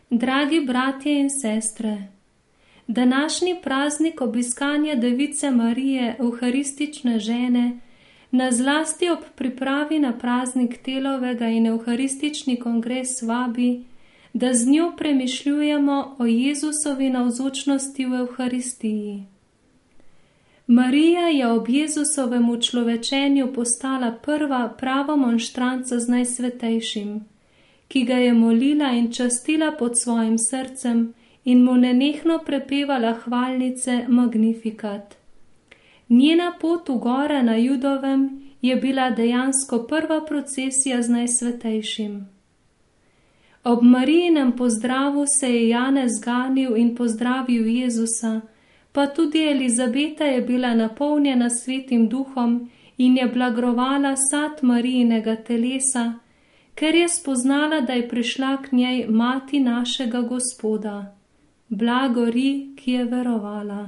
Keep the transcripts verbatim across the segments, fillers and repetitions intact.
Dragi bratje in sestre, današnji praznik obiskanja Device Marije, evharistične žene, nas zlasti ob pripravi na praznik Telovega in evharistični kongres vabi, da z njo premišljujemo o Jezusovi navzočnosti v evharistiji. Marija je ob Jezusovem učlovečenju postala prva prava monštranca z Najsvetejšim, ki ga je molila in častila pod svojim srcem in mu nenehno prepevala hvalnice Magnificat. Njena pot v gore na Judovem je bila dejansko prva procesija z Najsvetejšim. Ob Marijinem pozdravu se je Janez ganil in pozdravil Jezusa, pa tudi Elizabeta je bila napolnjena Svetim Duhom in je blagovala sad Marijinega telesa, ker je spoznala, da je prišla k njej mati našega Gospoda. Blago ri, ki je verovala.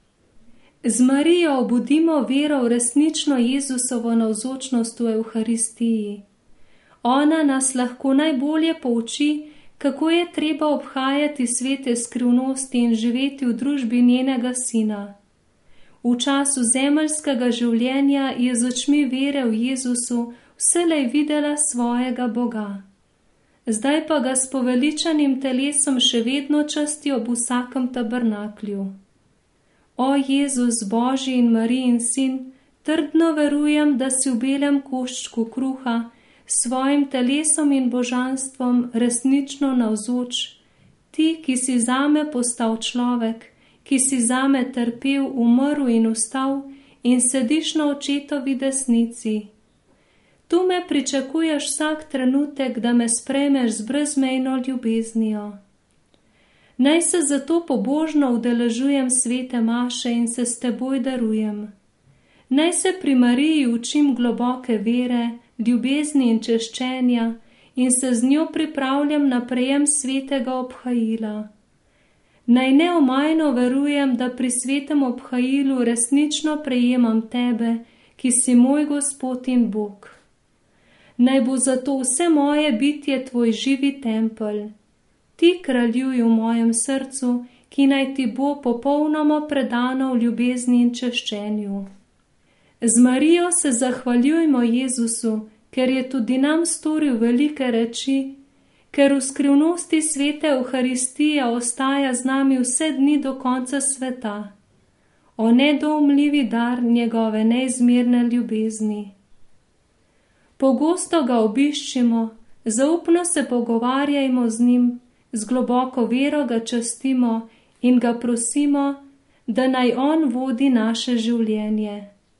Z Marijo obudimo vero v resnično Jezusovo navzočnost v evharistiji. Ona nas lahko najbolje pouči, kako je treba obhajati svete skrivnosti in živeti v družbi njenega Sina. V času zemeljskega življenja je z očmi vere v Jezusu vselej videla svojega Boga. Zdaj pa ga s poveličanim telesom še vedno časti ob vsakem tabernaklju. O Jezus, Božji in Marijin Sin, trdno verujem, da si v belem koščku kruha, svojim telesom in božanstvom resnično navzoč, ti, ki si zame postal človek, ki si zame trpel, umrl in vstal in sediš na očetovi desnici. Tu me pričakuješ vsak trenutek, da me sprejmeš z brezmejno ljubeznijo. Naj se zato pobožno udeležujem svete maše in se s teboj darujem. Naj se pri Mariji učim globoke vere, ljubezni in češčenja in se z njo pripravljam na prejem svetega obhajila. Naj neomajno verujem, da pri svetem obhajilu resnično prejemam tebe, ki si moj Gospod in Bog. Naj bo zato vse moje bitje tvoj živi tempelj. Ti kraljuj v mojem srcu, ki naj ti bo popolnoma predano v ljubezni in češčenju. Z Marijo se zahvaljujmo Jezusu, ker je tudi nam storil velike reči, ker v skrivnosti svete evharistije ostaja z nami vse dni do konca sveta. O nedoumljivi dar njegove neizmerne ljubezni. Pogosto ga obiščimo, zaupno se pogovarjajmo z njim, z globoko vero ga častimo in ga prosimo, da naj on vodi naše življenje.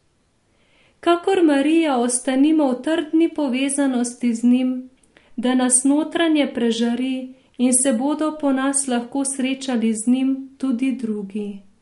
Kakor Marija ostanimo v trdni povezanosti z njim, da nas notranje prežari in se bodo po nas lahko srečali z njim tudi drugi.